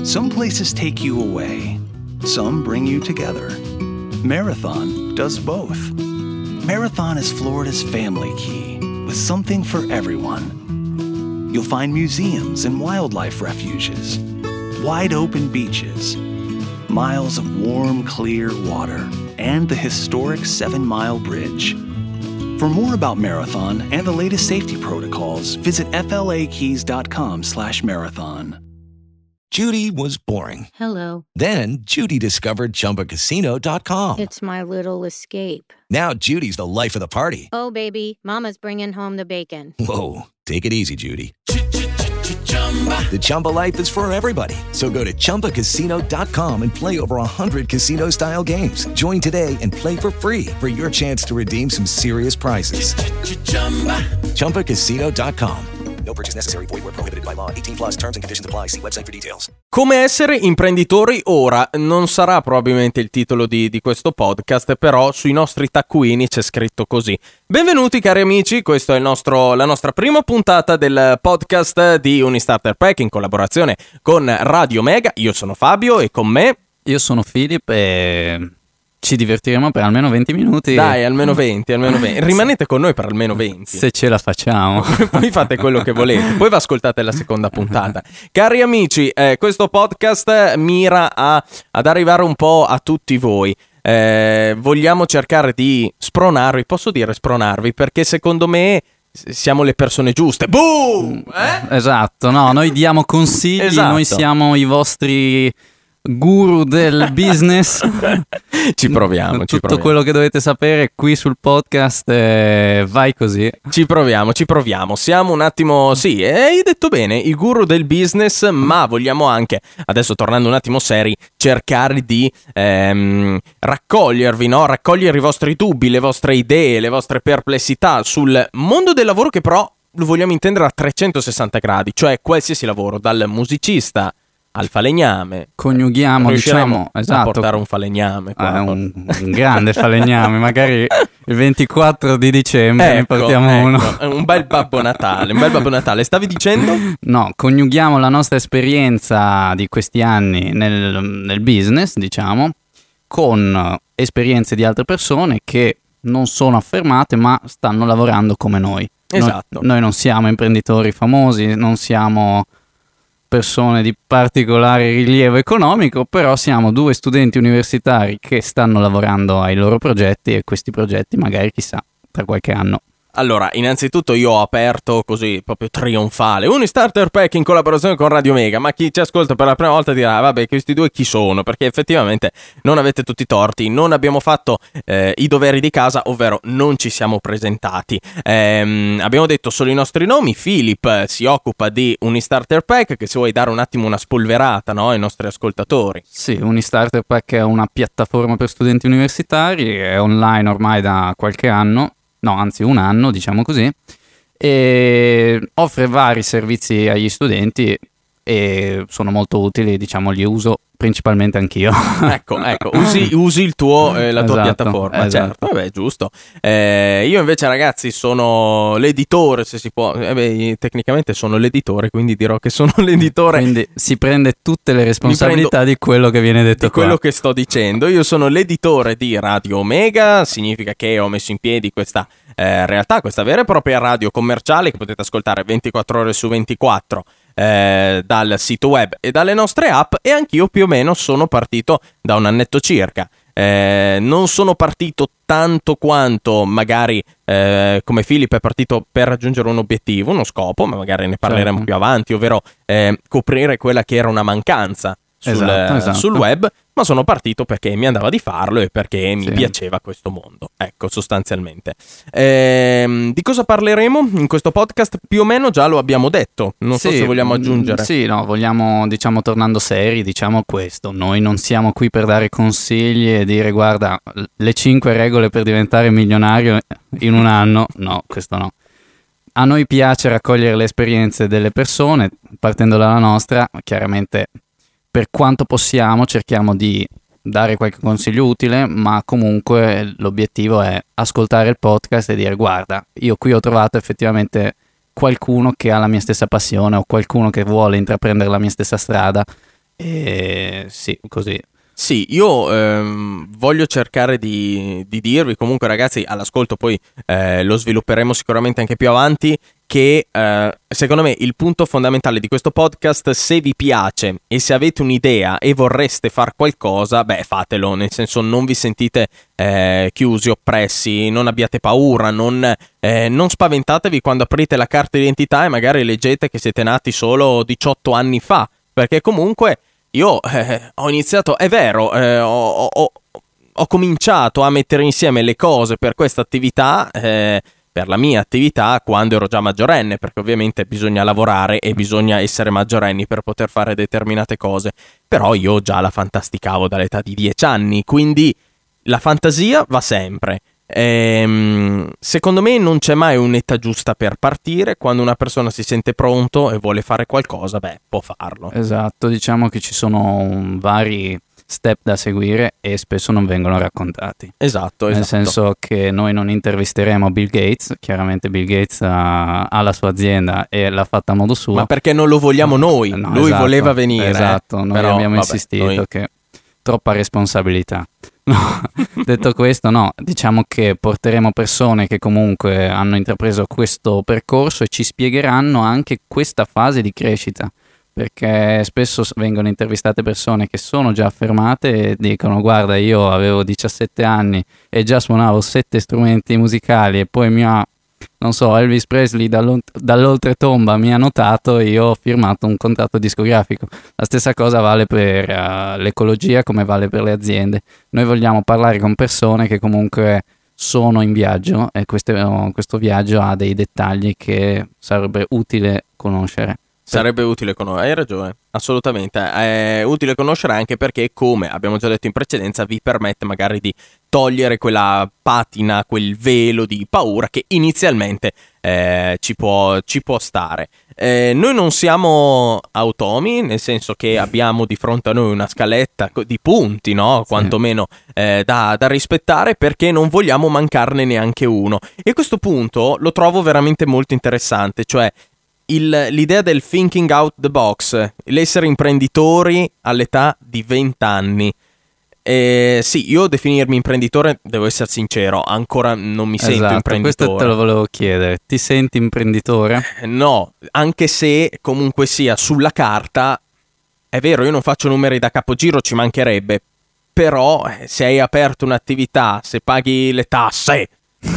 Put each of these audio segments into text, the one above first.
Some places take you away. Some bring you together. Marathon does both. Marathon is Florida's family key, with something for everyone. You'll find museums and wildlife refuges, wide open beaches, miles of warm, clear water, and the historic 7 Mile Bridge. For more about Marathon and the latest safety protocols, visit flakeys.com/marathon. Judy was boring. Hello. Then Judy discovered ChumbaCasino.com. It's my little escape. Now Judy's the life of the party. Oh, baby, mama's bringing home the bacon. Whoa, take it easy, Judy. The Chumba life is for everybody. So go to ChumbaCasino.com and play over 100 casino-style games. Join today and play for free for your chance to redeem some serious prizes. ChumbaCasino.com. No purchase necessary. Void where prohibited by law. 18+ terms and conditions apply. See website for details. Come essere imprenditori ora non sarà probabilmente il titolo di questo podcast, però sui nostri taccuini c'è scritto così. Benvenuti cari amici, questo è la nostra prima puntata del podcast di Unistarter Pack in collaborazione con Radio Mega. Io sono Fabio e con me... Io sono Filippo e... ci divertiremo per almeno 20 minuti. Dai, almeno 20. Rimanete con noi per almeno 20. Se ce la facciamo. Poi fate quello che volete. Poi vi ascoltate la seconda puntata. Cari amici, questo podcast mira ad arrivare un po' a tutti voi. Vogliamo cercare di spronarvi. Posso dire spronarvi? Perché secondo me siamo le persone giuste. Boom! Esatto, no, noi diamo consigli. Esatto. Noi siamo i vostri... guru del business. Ci proviamo. Tutto quello che dovete sapere qui sul podcast, vai così. Ci proviamo. Siamo un attimo, sì, hai detto bene, i guru del business, ma vogliamo anche, adesso tornando un attimo seri, cercare di raccogliervi, no? Raccogliere i vostri dubbi, le vostre idee, le vostre perplessità sul mondo del lavoro, che però lo vogliamo intendere a 360 gradi, cioè qualsiasi lavoro, dal musicista al falegname. Coniughiamo, diciamo, a portare un falegname qua. Un grande falegname, magari il 24 di dicembre ne portiamo uno. Un bel Babbo Natale. Stavi dicendo? No, coniughiamo la nostra esperienza di questi anni nel business, diciamo, con esperienze di altre persone che non sono affermate ma stanno lavorando come noi. Esatto. Noi non siamo imprenditori famosi, non siamo persone di particolare rilievo economico, però siamo 2 studenti universitari che stanno lavorando ai loro progetti e questi progetti magari chissà tra qualche anno. Allora, innanzitutto io ho aperto così, proprio trionfale, Unistarter Pack in collaborazione con Radio Mega, ma chi ci ascolta per la prima volta dirà, vabbè, questi due chi sono? Perché effettivamente non avete tutti i torti, non abbiamo fatto i doveri di casa, ovvero non ci siamo presentati. Abbiamo detto solo i nostri nomi. Filippo si occupa di Unistarter Pack, che se vuoi dare un attimo una spolverata, no, ai nostri ascoltatori. Sì, Unistarter Pack è una piattaforma per studenti universitari, è online ormai da qualche anno. No, anzi un anno, diciamo così, e offre vari servizi agli studenti e sono molto utili, diciamo, li uso principalmente anch'io. Ecco, usi il tuo, la tua esatto, piattaforma, esatto. Certo, vabbè, giusto. Io invece, ragazzi, sono l'editore, se si può, tecnicamente sono l'editore, quindi dirò che sono l'editore. Quindi si prende tutte le responsabilità di quello che viene detto di quello che sto dicendo. Io sono l'editore di Radio Omega, significa che ho messo in piedi questa realtà, questa vera e propria radio commerciale che potete ascoltare 24 ore su 24 dal sito web e dalle nostre app, e anch'io più o meno sono partito da un annetto circa. Non sono partito tanto quanto magari come Filippo è partito per raggiungere un obiettivo, uno scopo, ma magari ne parleremo più avanti, ovvero coprire quella che era una mancanza sul web, ma sono partito perché mi andava di farlo e perché mi piaceva questo mondo, ecco, sostanzialmente. Di cosa parleremo in questo podcast? Più o meno già lo abbiamo detto, non so se vogliamo aggiungere. Sì, no, vogliamo, diciamo, tornando seri, diciamo questo: noi non siamo qui per dare consigli e dire guarda le 5 regole per diventare milionario in un anno, no, questo no. A noi piace raccogliere le esperienze delle persone, partendo dalla nostra, chiaramente per quanto possiamo cerchiamo di dare qualche consiglio utile, ma comunque l'obiettivo è ascoltare il podcast e dire guarda, io qui ho trovato effettivamente qualcuno che ha la mia stessa passione o qualcuno che vuole intraprendere la mia stessa strada E sì, così. Sì, io voglio cercare di dirvi, comunque ragazzi, all'ascolto poi lo svilupperemo sicuramente anche più avanti, che secondo me il punto fondamentale di questo podcast, se vi piace e se avete un'idea e vorreste far qualcosa, beh, fatelo, nel senso non vi sentite chiusi, oppressi, non abbiate paura, non spaventatevi quando aprite la carta d'identità e magari leggete che siete nati solo 18 anni fa, perché comunque... Io ho iniziato, è vero, ho cominciato a mettere insieme le cose per questa attività, per la mia attività, quando ero già maggiorenne, perché ovviamente bisogna lavorare e bisogna essere maggiorenni per poter fare determinate cose. Però io già la fantasticavo dall'età di 10 anni, quindi la fantasia va sempre. Secondo me non c'è mai un'età giusta per partire. Quando una persona si sente pronto e vuole fare qualcosa, beh, può farlo. Esatto, diciamo che ci sono vari step da seguire e spesso non vengono raccontati. Esatto. Nel senso che noi non intervisteremo Bill Gates, chiaramente Bill Gates ha la sua azienda e l'ha fatta a modo suo. Ma perché non lo vogliamo noi? No, lui esatto, voleva venire. Esatto, noi però, abbiamo insistito noi... che troppa responsabilità. No, detto questo, no, diciamo che porteremo persone che comunque hanno intrapreso questo percorso e ci spiegheranno anche questa fase di crescita, perché spesso vengono intervistate persone che sono già affermate e dicono: guarda, io avevo 17 anni e già suonavo 7 strumenti musicali e poi non so, Elvis Presley dall'oltretomba mi ha notato e io ho firmato un contratto discografico. La stessa cosa vale per l'ecologia come vale per le aziende. Noi vogliamo parlare con persone che comunque sono in viaggio e questo viaggio ha dei dettagli che sarebbe utile conoscere. Sarebbe utile conoscere, hai ragione, assolutamente, è utile conoscere anche perché, come abbiamo già detto in precedenza, vi permette magari di togliere quella patina, quel velo di paura che inizialmente ci può stare. Noi non siamo automi, nel senso che abbiamo di fronte a noi una scaletta di punti, no? Quantomeno da rispettare, perché non vogliamo mancarne neanche uno. E questo punto lo trovo veramente molto interessante, cioè l'idea del thinking out the box, l'essere imprenditori all'età di 20 anni. Sì, io definirmi imprenditore, devo essere sincero, ancora non mi sento imprenditore. Questo te lo volevo chiedere. Ti senti imprenditore? No, anche se comunque sia sulla carta, è vero, io non faccio numeri da capogiro, ci mancherebbe, però se hai aperto un'attività, se paghi le tasse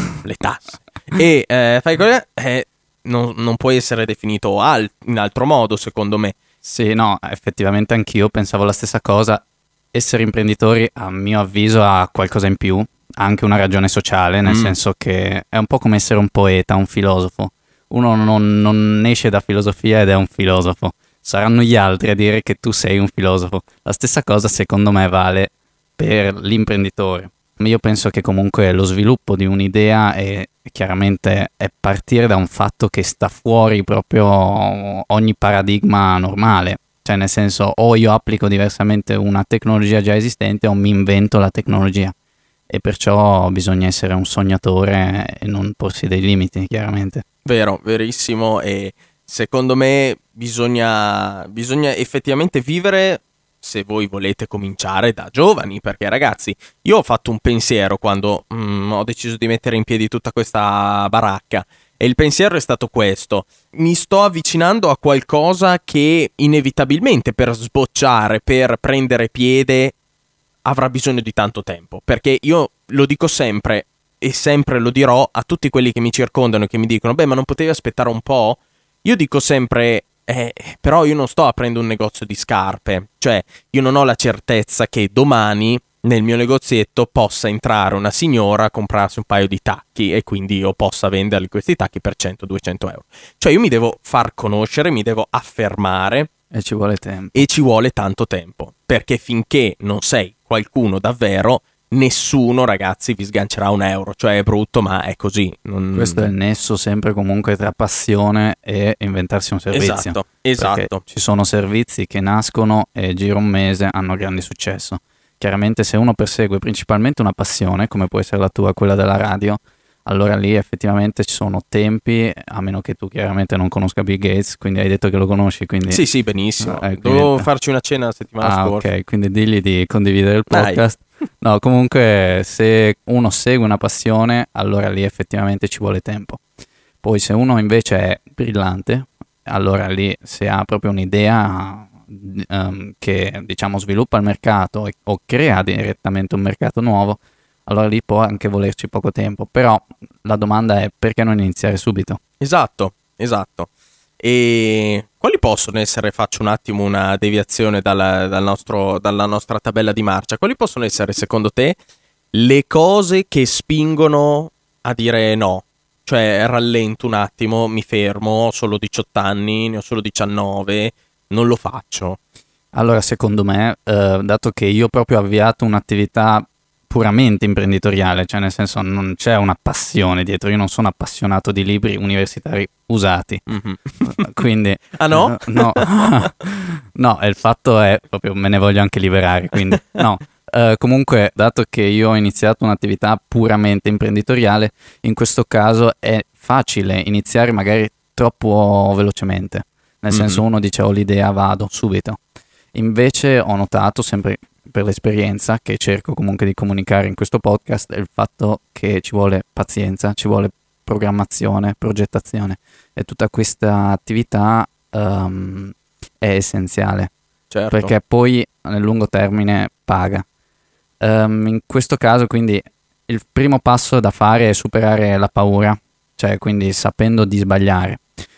e fai cose... Non puoi essere definito in altro modo, secondo me. Sì, no, effettivamente anch'io pensavo la stessa cosa. Essere imprenditori, a mio avviso, ha qualcosa in più, ha anche una ragione sociale, nel senso che è un po' come essere un poeta, un filosofo. Uno non esce da filosofia ed è un filosofo. Saranno gli altri a dire che tu sei un filosofo. La stessa cosa, secondo me, vale per l'imprenditore. Io penso che comunque lo sviluppo di un'idea è chiaramente è partire da un fatto che sta fuori proprio ogni paradigma normale, cioè nel senso o io applico diversamente una tecnologia già esistente o mi invento la tecnologia, e perciò bisogna essere un sognatore e non porsi dei limiti, chiaramente. Vero, verissimo, e secondo me bisogna effettivamente vivere, se voi volete cominciare da giovani, perché ragazzi, io ho fatto un pensiero quando ho deciso di mettere in piedi tutta questa baracca, e il pensiero è stato questo: mi sto avvicinando a qualcosa che inevitabilmente per sbocciare, per prendere piede, avrà bisogno di tanto tempo, perché io lo dico sempre e sempre lo dirò a tutti quelli che mi circondano e che mi dicono: beh, ma non potevi aspettare un po'? Io dico sempre: però io non sto aprendo un negozio di scarpe, cioè io non ho la certezza che domani nel mio negozietto possa entrare una signora a comprarsi un paio di tacchi e quindi io possa vendergli questi tacchi per 100-200 euro. Cioè io mi devo far conoscere, mi devo affermare, e ci vuole tempo. E ci vuole tanto tempo, perché finché non sei qualcuno davvero, nessuno, ragazzi, vi sgancerà un euro. Cioè è brutto, ma è così. Questo è il nesso sempre comunque tra passione e inventarsi un servizio. Esatto. Perché ci sono servizi che nascono e gira un mese, hanno grande successo. Chiaramente se uno persegue principalmente una passione, come può essere la tua, quella della radio, allora lì effettivamente ci sono tempi, a meno che tu chiaramente non conosca Bill Gates, quindi hai detto che lo conosci, quindi... Sì, benissimo. Quindi... Dovevo farci una cena la settimana scorsa. Ok, quindi digli di condividere il podcast. No, comunque se uno segue una passione, allora lì effettivamente ci vuole tempo. Poi se uno invece è brillante, allora lì se ha proprio un'idea che diciamo sviluppa il mercato o crea direttamente un mercato nuovo, allora lì può anche volerci poco tempo. Però la domanda è: perché non iniziare subito? Esatto. E quali possono essere, faccio un attimo una deviazione dalla nostra tabella di marcia, quali possono essere secondo te le cose che spingono a dire no? Cioè rallento un attimo, mi fermo, ho solo 18 anni, ne ho solo 19, non lo faccio. Allora secondo me, dato che io proprio ho avviato un'attività puramente imprenditoriale, cioè nel senso non c'è una passione dietro, io non sono appassionato di libri universitari usati, quindi no? No, il fatto è proprio me ne voglio anche liberare, quindi no. Comunque, dato che io ho iniziato un'attività puramente imprenditoriale, in questo caso è facile iniziare magari troppo velocemente, nel senso uno dice ho l'idea, vado subito. Invece ho notato, sempre per l'esperienza che cerco comunque di comunicare in questo podcast, il fatto che ci vuole pazienza, ci vuole programmazione, progettazione, e tutta questa attività è essenziale, certo, perché poi nel lungo termine paga. In questo caso quindi il primo passo da fare è superare la paura, cioè quindi sapendo di sbagliare.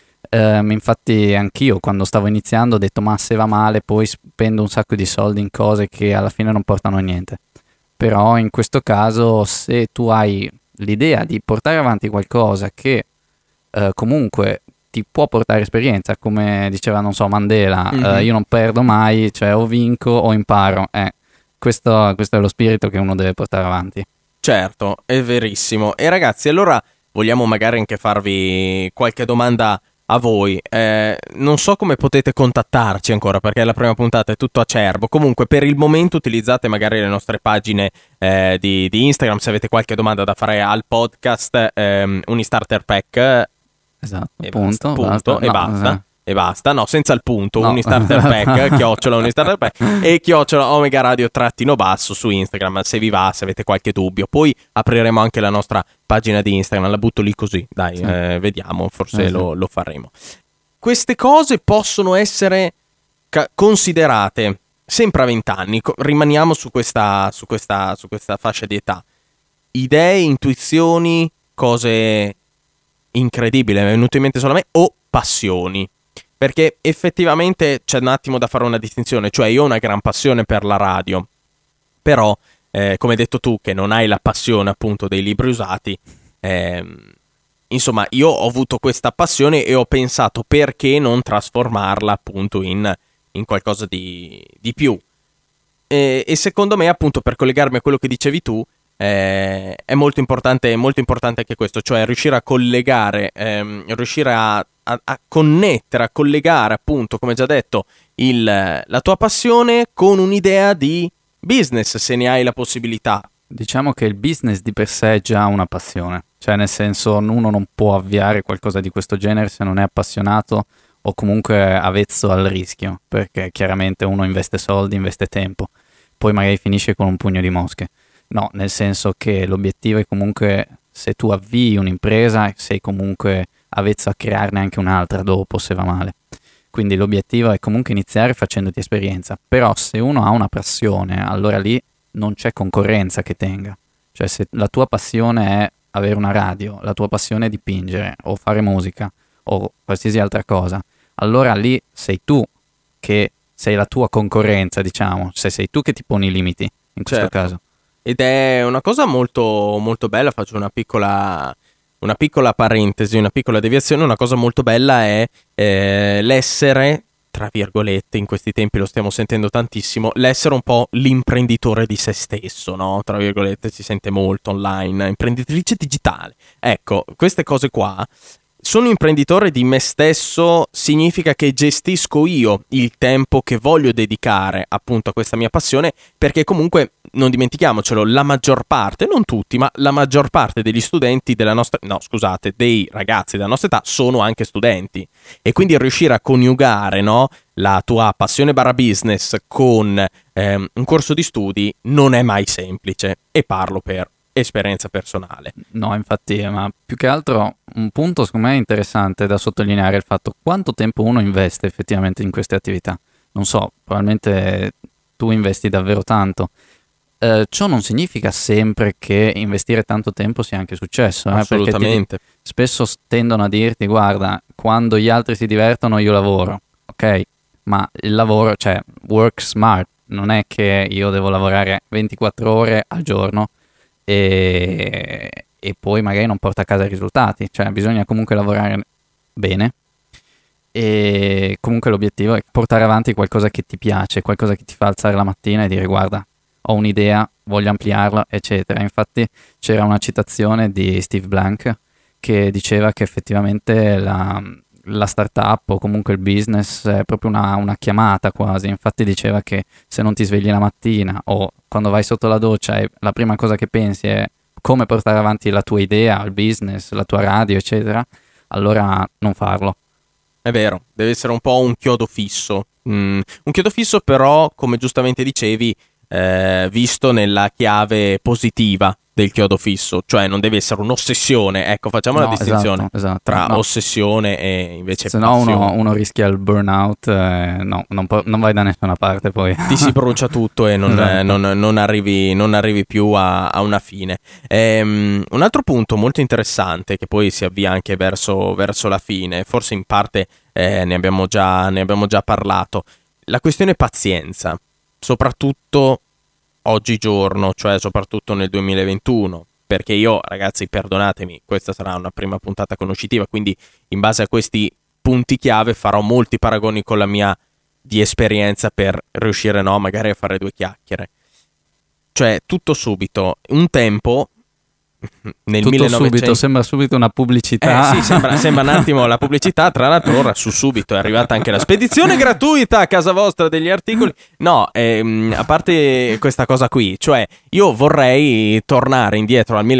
Infatti anch'io quando stavo iniziando ho detto ma se va male poi spendo un sacco di soldi in cose che alla fine non portano a niente. Però in questo caso se tu hai l'idea di portare avanti qualcosa che comunque ti può portare esperienza, come diceva non so Mandela, io non perdo mai, cioè o vinco o imparo, questo è lo spirito che uno deve portare avanti. Certo, è verissimo. E ragazzi, allora vogliamo magari anche farvi qualche domanda a voi. Non so come potete contattarci ancora, perché la prima puntata è tutto acerbo. Comunque per il momento utilizzate magari le nostre pagine di Instagram, se avete qualche domanda da fare al podcast, Unistarter Pack. Esatto, e punto, basta. E basta, no, senza il punto, no. Unistarter Pack, chiocciola Unistarter Pack e chiocciola Omega Radio _basso su Instagram, se vi va, se avete qualche dubbio. Poi apriremo anche la nostra pagina di Instagram, la butto lì così, dai, sì. Vediamo, forse lo faremo. Queste cose possono essere considerate sempre a 20 anni, rimaniamo su questa fascia di età. Idee, intuizioni, cose incredibili, mi è venuto in mente solo a me, o passioni. Perché effettivamente c'è un attimo da fare una distinzione, cioè io ho una gran passione per la radio, però come hai detto tu che non hai la passione appunto dei libri usati, insomma io ho avuto questa passione e ho pensato perché non trasformarla appunto in qualcosa di più, e secondo me appunto per collegarmi a quello che dicevi tu è molto importante anche questo, cioè riuscire a collegare, riuscire a connettere, a collegare appunto, come già detto, la tua passione con un'idea di business, se ne hai la possibilità. Diciamo che il business di per sé è già una passione, cioè nel senso uno non può avviare qualcosa di questo genere se non è appassionato o comunque avvezzo al rischio, perché chiaramente uno investe soldi, investe tempo, poi magari finisce con un pugno di mosche. No, nel senso che l'obiettivo è comunque, se tu avvii un'impresa, sei comunque avvezzo a crearne anche un'altra dopo se va male. Quindi l'obiettivo è comunque iniziare facendoti esperienza. Però se uno ha una passione, allora lì non c'è concorrenza che tenga. Cioè se la tua passione è avere una radio, la tua passione è dipingere o fare musica o qualsiasi altra cosa, allora lì sei tu che sei la tua concorrenza, diciamo, se sei tu che ti poni i limiti in questo caso. Ed è una cosa molto, molto bella, faccio una piccola parentesi, una piccola deviazione. Una cosa molto bella è l'essere, tra virgolette, in questi tempi lo stiamo sentendo tantissimo, l'essere un po' l'imprenditore di se stesso, no? Tra virgolette si sente molto online, imprenditrice digitale. Ecco, queste cose qua, sono imprenditore di me stesso, significa che gestisco io il tempo che voglio dedicare appunto a questa mia passione, perché comunque non dimentichiamocelo, la maggior parte, non tutti, ma la maggior parte degli studenti dei ragazzi della nostra età sono anche studenti, e quindi riuscire a coniugare, no, la tua passione / business con un corso di studi non è mai semplice, e parlo per esperienza personale. No, infatti, ma più che altro un punto secondo me interessante da sottolineare è il fatto quanto tempo uno investe effettivamente in queste attività. Non so, probabilmente tu investi davvero tanto. Ciò non significa sempre che investire tanto tempo sia anche successo. Assolutamente. Perché spesso tendono a dirti, guarda, quando gli altri si divertono io lavoro, ok? Ma il lavoro, cioè, work smart, non è che io devo lavorare 24 ore al giorno e poi magari non porta a casa i risultati, cioè bisogna comunque lavorare bene, e comunque l'obiettivo è portare avanti qualcosa che ti piace, qualcosa che ti fa alzare la mattina e dire guarda, ho un'idea, voglio ampliarla, eccetera. Infatti c'era una citazione di Steve Blank che diceva che effettivamente la startup o comunque il business è proprio una chiamata quasi. Infatti diceva che se non ti svegli la mattina o quando vai sotto la doccia e la prima cosa che pensi è come portare avanti la tua idea, il business, la tua radio, eccetera, allora non farlo. È vero, deve essere un po' un chiodo fisso. Un chiodo fisso però, come giustamente dicevi, visto nella chiave positiva del chiodo fisso, cioè non deve essere un'ossessione. Ecco, facciamo la distinzione tra ossessione e invece se no passione. uno rischia il burnout, non vai da nessuna parte poi. Ti si brucia tutto e non arrivi più a una fine. Un altro punto molto interessante che poi si avvia anche verso la fine, forse in parte ne abbiamo già parlato, la questione pazienza, soprattutto oggigiorno, cioè soprattutto nel 2021, perché io, ragazzi, perdonatemi, questa sarà una prima puntata conoscitiva, quindi in base a questi punti chiave farò molti paragoni con la mia di esperienza per riuscire, no, magari a fare due chiacchiere. Cioè, tutto subito, un tempo nel tutto 1900... subito, sembra subito una pubblicità. Sì, sembra un attimo la pubblicità. Tra l'altro ora su Subito è arrivata anche la spedizione gratuita a casa vostra degli articoli. No, a parte questa cosa qui, cioè io vorrei tornare indietro al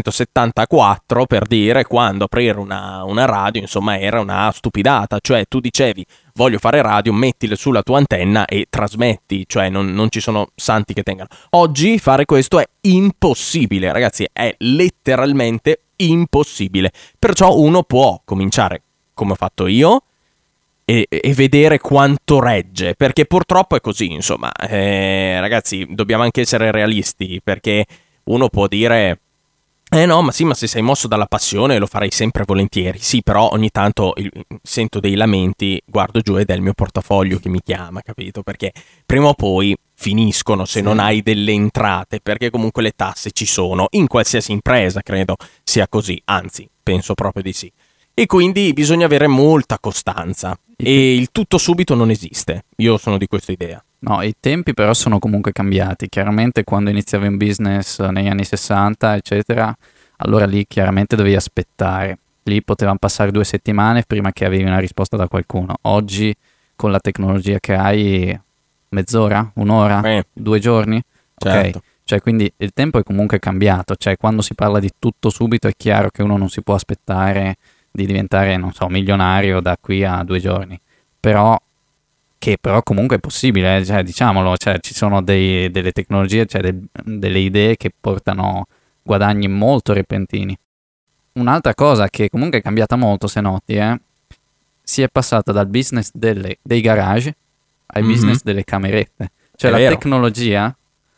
1974 per dire, quando aprire una radio, insomma, era una stupidata. Cioè tu dicevi voglio fare radio, mettile sulla tua antenna e trasmetti, cioè non ci sono santi che tengano. Oggi fare questo è impossibile, ragazzi, è letteralmente impossibile. Perciò uno può cominciare, come ho fatto io, e vedere quanto regge, perché purtroppo è così, insomma. Ragazzi, dobbiamo anche essere realisti, perché uno può dire no, ma sì, ma se sei mosso dalla passione lo farei sempre volentieri. Sì, però ogni tanto sento dei lamenti, guardo giù ed è il mio portafoglio che mi chiama, capito? Perché prima o poi finiscono se non hai delle entrate, perché comunque le tasse ci sono, in qualsiasi impresa credo sia così, anzi, penso proprio di sì. E quindi bisogna avere molta costanza, e il tutto subito non esiste, io sono di questa idea. No, i tempi però sono comunque cambiati. Chiaramente quando iniziavi un business negli anni 60, eccetera, allora lì chiaramente dovevi aspettare. Lì potevano passare 2 settimane prima che avevi una risposta da qualcuno. Oggi, con la tecnologia che hai, mezz'ora, un'ora, 2 giorni? Certo. Ok, cioè quindi il tempo è comunque cambiato. Cioè quando si parla di tutto subito è chiaro che uno non si può aspettare di diventare, non so, milionario da qui a 2 giorni. Però comunque è possibile, cioè, diciamolo, cioè, ci sono delle tecnologie, cioè delle idee che portano guadagni molto repentini. Un'altra cosa che comunque è cambiata molto, se noti, si è passata dal business dei garage ai business delle camerette. Cioè la tecnologia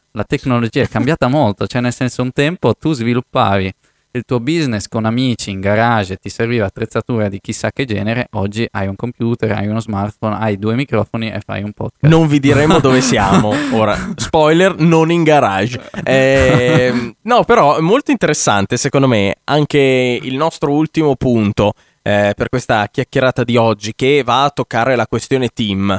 è cambiata molto, cioè nel senso, un tempo tu sviluppavi il tuo business con amici in garage, ti serviva attrezzatura di chissà che genere. Oggi hai un computer, hai uno smartphone, hai 2 microfoni e fai un podcast. Non vi diremo dove siamo ora, spoiler, non in garage. No, però è molto interessante secondo me anche il nostro ultimo punto per questa chiacchierata di oggi, che va a toccare la questione team.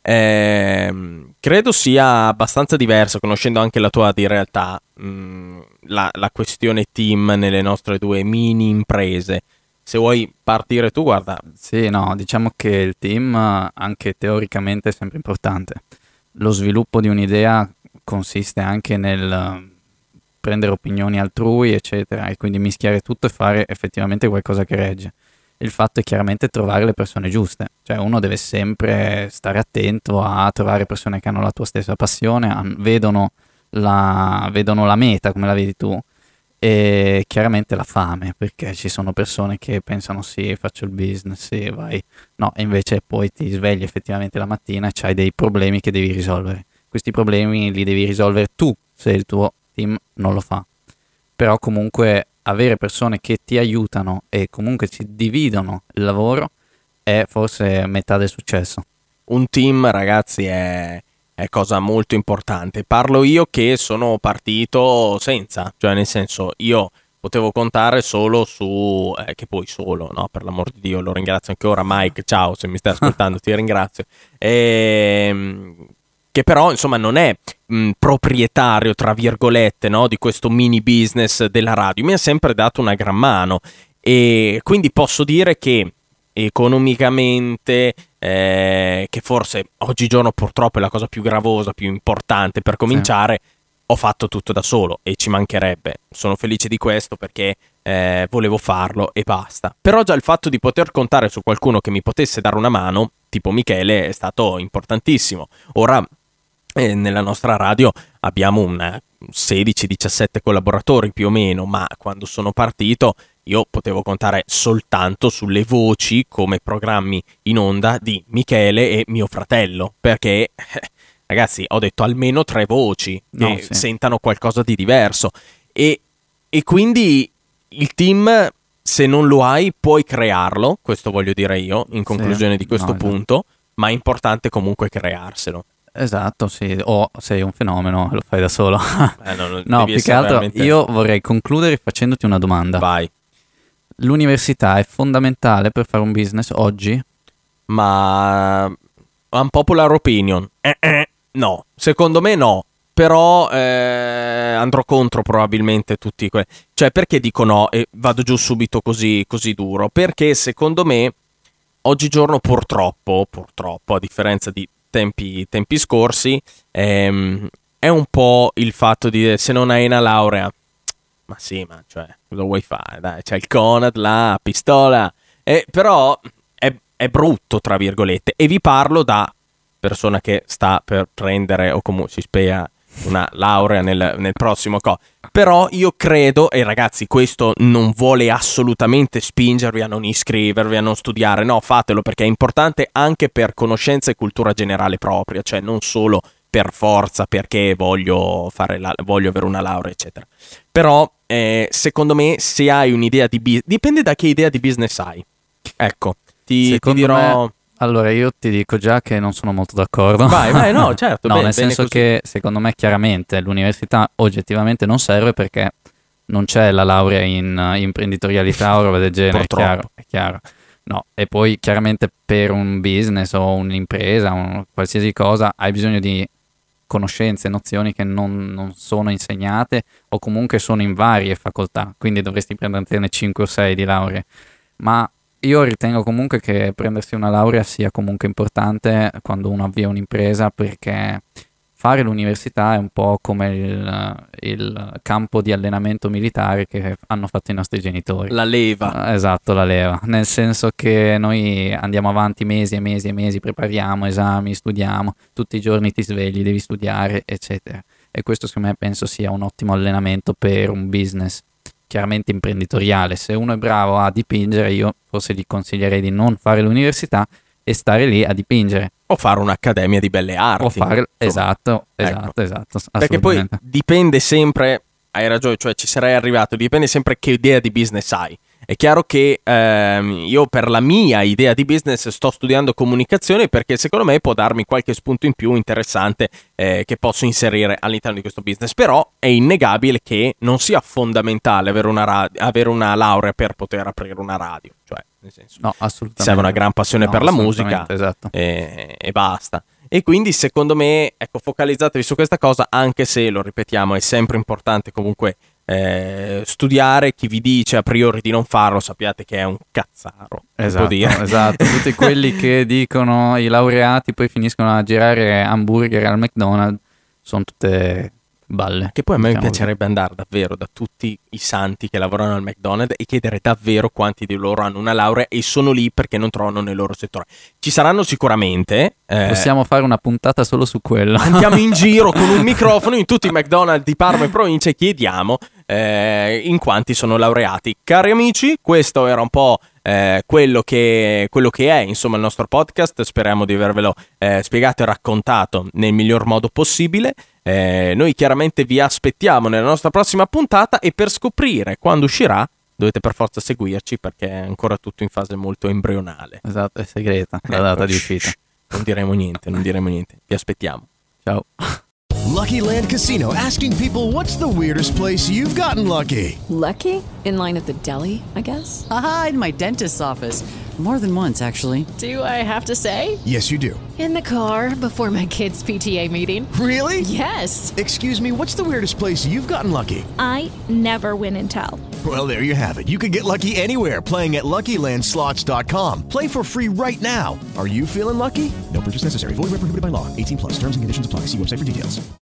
Credo sia abbastanza diverso, conoscendo anche la tua di realtà, la questione team nelle nostre 2 mini imprese. Se vuoi partire tu, guarda. Sì, no, diciamo che il team anche teoricamente è sempre importante. Lo sviluppo di un'idea consiste anche nel prendere opinioni altrui, eccetera, e quindi mischiare tutto e fare effettivamente qualcosa che regge. Il fatto è chiaramente trovare le persone giuste, cioè uno deve sempre stare attento a trovare persone che hanno la tua stessa passione, vedono la meta come la vedi tu, e chiaramente la fame, perché ci sono persone che pensano sì, faccio il business, sì, vai, no, e invece poi ti svegli effettivamente la mattina e c'hai dei problemi che devi risolvere. Questi problemi li devi risolvere tu se il tuo team non lo fa, però comunque avere persone che ti aiutano e comunque ci dividono il lavoro è forse metà del successo. Un team, ragazzi, è cosa molto importante. Parlo io che sono partito senza, cioè nel senso, io potevo contare solo su, che poi solo, no, per l'amor di Dio, lo ringrazio anche ora, Mike, ciao, se mi stai ascoltando ti ringrazio, che però insomma non è proprietario, tra virgolette, no, di questo mini business della radio, mi ha sempre dato una gran mano, e quindi posso dire che economicamente, che forse oggigiorno purtroppo è la cosa più gravosa, più importante per cominciare, ho fatto tutto da solo, e ci mancherebbe, sono felice di questo perché volevo farlo e basta. Però già il fatto di poter contare su qualcuno che mi potesse dare una mano, tipo Michele, è stato importantissimo. Ora nella nostra radio abbiamo 16-17 collaboratori più o meno, ma quando sono partito io potevo contare soltanto sulle voci come programmi in onda di Michele e mio fratello, perché ragazzi, ho detto almeno 3 voci che sentano qualcosa di diverso, e quindi il team, se non lo hai, puoi crearlo, questo voglio dire io in conclusione di questo punto, ma è importante comunque crearselo. Esatto, sì, o sei un fenomeno, lo fai da solo. No, più che altro veramente... io vorrei concludere facendoti una domanda. Vai. L'università è fondamentale per fare un business oggi? Ma unpopular opinion, no, secondo me no, però andrò contro probabilmente tutti quelli. Cioè, perché dico no e vado giù subito così duro? Perché secondo me oggigiorno purtroppo, a differenza di tempi scorsi, è un po' il fatto di se non hai una laurea, ma sì, ma cioè cosa vuoi fare? Dai, c'è il Conad, la pistola, però è brutto, tra virgolette, e vi parlo da persona che sta per prendere o comunque si spera una laurea nel prossimo però io credo, e ragazzi questo non vuole assolutamente spingervi a non iscrivervi, a non studiare, no, fatelo perché è importante anche per conoscenza e cultura generale propria, cioè non solo per forza perché voglio avere una laurea eccetera, però secondo me se hai un'idea di business, dipende da che idea di business hai, ecco, ti dirò... Allora, io ti dico già che non sono molto d'accordo. Vai, no, certo. No, nel senso che secondo me chiaramente l'università oggettivamente non serve perché non c'è la laurea in imprenditorialità o roba del genere, è chiaro. No, e poi chiaramente per un business o un'impresa, qualsiasi cosa, hai bisogno di conoscenze, nozioni che non sono insegnate o comunque sono in varie facoltà, quindi dovresti prenderne 5 o 6 di lauree. Ma io ritengo comunque che prendersi una laurea sia comunque importante quando uno avvia un'impresa, perché fare l'università è un po' come il campo di allenamento militare che hanno fatto i nostri genitori. La leva. Esatto, la leva. Nel senso che noi andiamo avanti mesi e mesi e mesi, prepariamo esami, studiamo, tutti i giorni ti svegli, devi studiare, eccetera. E questo secondo me penso sia un ottimo allenamento per un business chiaramente imprenditoriale. Se uno è bravo a dipingere, io forse gli consiglierei di non fare l'università e stare lì a dipingere. O fare un'accademia di belle arti. Esatto. Perché poi dipende sempre, hai ragione, cioè ci sarei arrivato, dipende sempre che idea di business hai. È chiaro che io per la mia idea di business sto studiando comunicazione perché secondo me può darmi qualche spunto in più interessante che posso inserire all'interno di questo business, però è innegabile che non sia fondamentale avere una laurea per poter aprire una radio, cioè nel senso, no, assolutamente. Serve una gran passione per la musica, esatto. E basta. E quindi secondo me, ecco, focalizzatevi su questa cosa, anche se, lo ripetiamo, è sempre importante comunque studiare. Chi vi dice a priori di non farlo, sappiate che è un cazzaro. Esatto. Tutti quelli che dicono i laureati poi finiscono a girare hamburger al McDonald's sono tutte balle. Che poi a me diciamo piacerebbe andare davvero da tutti i santi che lavorano al McDonald's e chiedere davvero quanti di loro hanno una laurea e sono lì perché non trovano nel loro settore. Ci saranno sicuramente. Possiamo fare una puntata solo su quello. Andiamo in giro con un microfono in tutti i McDonald's di Parma e provincia e chiediamo in quanti sono laureati. Cari amici, questo era un po' quello che è insomma il nostro podcast. Speriamo di avervelo spiegato e raccontato nel miglior modo possibile. Noi chiaramente vi aspettiamo nella nostra prossima puntata e per scoprire quando uscirà dovete per forza seguirci perché è ancora tutto in fase molto embrionale. Esatto, è segreta la data di uscita. Non diremo niente, vi aspettiamo. Ciao. Lucky Land Casino, asking people, what's the weirdest place you've gotten lucky? Lucky? In line at the deli, I guess? Aha, in my dentist's office. More than once, actually. Do I have to say? Yes, you do. In the car before my kids' PTA meeting. Really? Yes. Excuse me, what's the weirdest place you've gotten lucky? I never win and tell. Well, there you have it. You can get lucky anywhere, playing at LuckyLandSlots.com. Play for free right now. Are you feeling lucky? No purchase necessary. Void where prohibited by law. 18+. Terms and conditions apply. See website for details.